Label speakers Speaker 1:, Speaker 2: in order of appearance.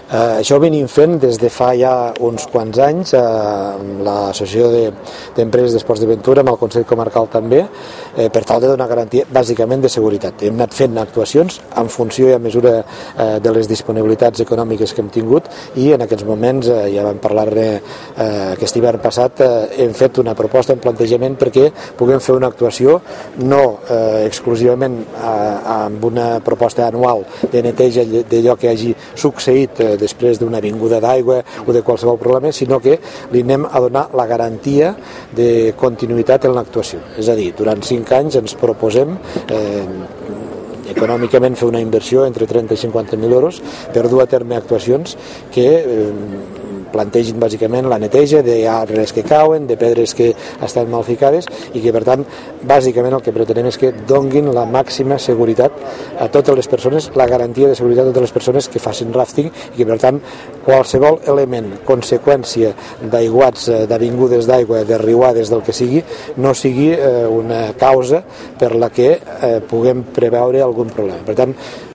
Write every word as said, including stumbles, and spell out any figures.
Speaker 1: Eh, això ho venim fent des de fa ja uns quants anys eh, amb l'Associació d'Empreses d'Esports d'Aventura, amb el Consell Comarcal també, eh, per tal de donar garantia bàsicament de seguretat. Hem anat fent actuacions en funció i a mesura eh, de les disponibilitats econòmiques que hem tingut, i en aquests moments, eh, ja vam parlar-ne eh, aquest hivern passat, eh, hem fet una proposta, un plantejament perquè puguem fer una actuació no eh, exclusivament eh, amb una proposta anual de neteja d'allò que hagi succeït eh, després d'una vinguda d'aigua o de qualsevol problema, sinó que li anem a donar la garantia de continuïtat en l'actuació. És a dir, durant cinc anys ens proposem eh, econòmicament fer una inversió entre trenta i cinquanta mil euros per dur a terme actuacions que eh, plantegin bàsicament la neteja d'arbres que cauen, de pedres que estan mal ficades, i que per tant bàsicament el que pretenem és que donguin la màxima seguretat a totes les persones, la garantia de seguretat a totes les persones que facin rafting, i que per tant qualsevol element, conseqüència d'aiguats, d'avingudes d'aigua, de riuades, del que sigui, no sigui eh, una causa per la que eh, puguem preveure algun problema. Per tant,